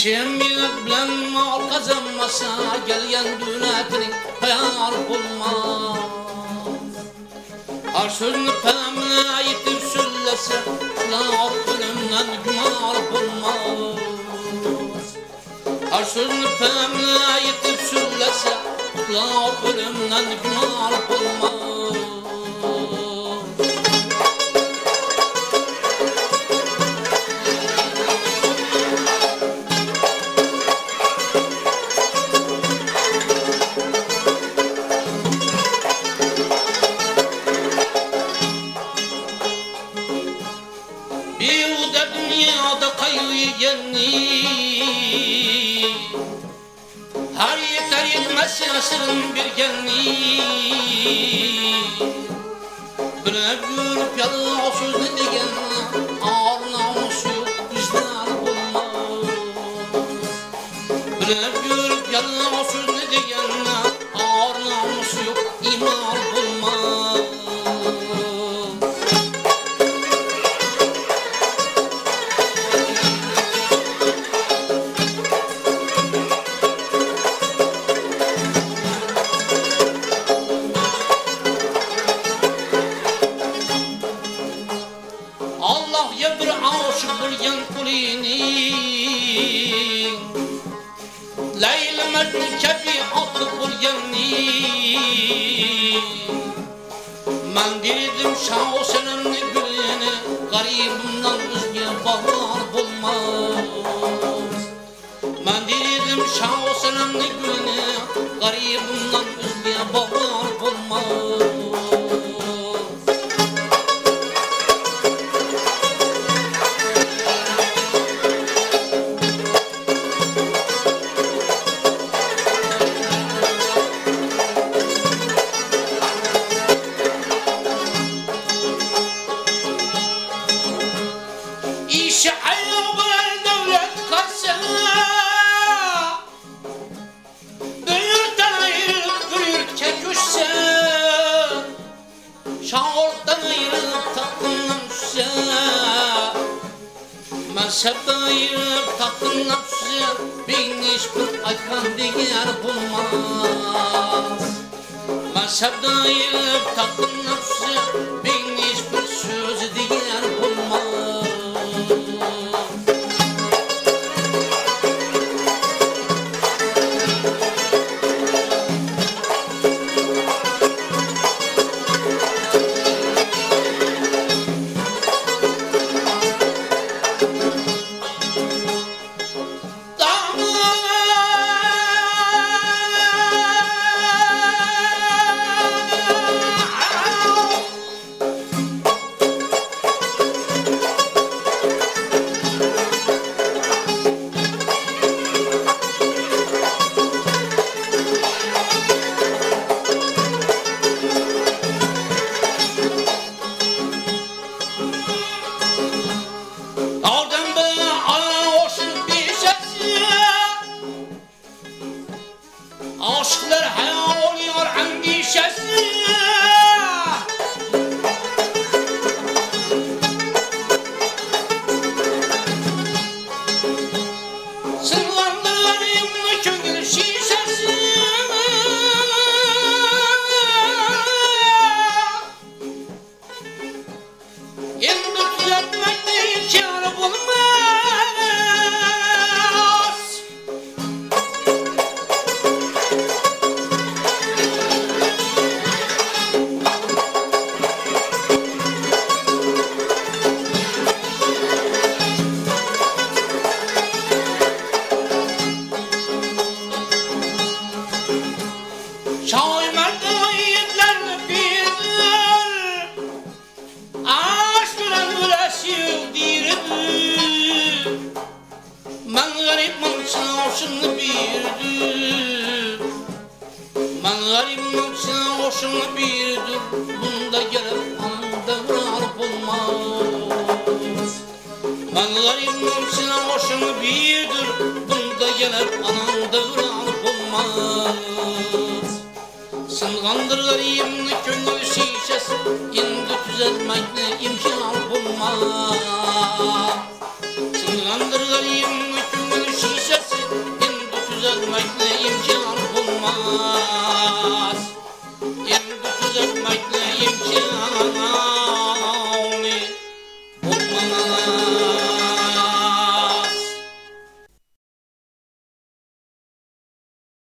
Şemiyet bilen mal kazanmasa gelgen dünetinin hayal bulmaz. Her sözünü pemine yitip söylese kulak ölümden gümal bulmaz. Her sözünü pemine yitip söylese kulak ölümden gümal bulmaz. Dünyada kayıyenni her yeter yetmez asırın bir genli Bülep yürüp yalı o söz ne degen ağır namus yok bizden bulmaz Bülep yürüp yalı o söz ne degen ağır namus yok iman bulmaz Ya bir aşık bulgan kulini Leyla Mecnun kabi atlı bulganni Men dedim şah senemni gülini Garibimden özge bahar bulmaz Men dedim şah senemni gülini Garibimden özge bahar bulmaz Mezheptayıp tatlından süze bin hiçbir aykan diğer bulmaz Mezheptayıp tatlından süze bin hiçbir söz diğer bulmaz Aşklar hayal oluyor endişesi Sırlandırlarım köngül şişesi Endi düzeltmekte imkanı bulmaz Hoşunu birdir Men garibim sen hoşunu birdir Bunda gelip anında var bulmaz Men garibim sen hoşunu birdir Bunda gelip anında var bulmaz Sıngandır garibimni köngül şişesi Endi düzeltmekle imkan bulmaz Sıngandır garibimni köngül şişesi El bu düzeltmekle imkan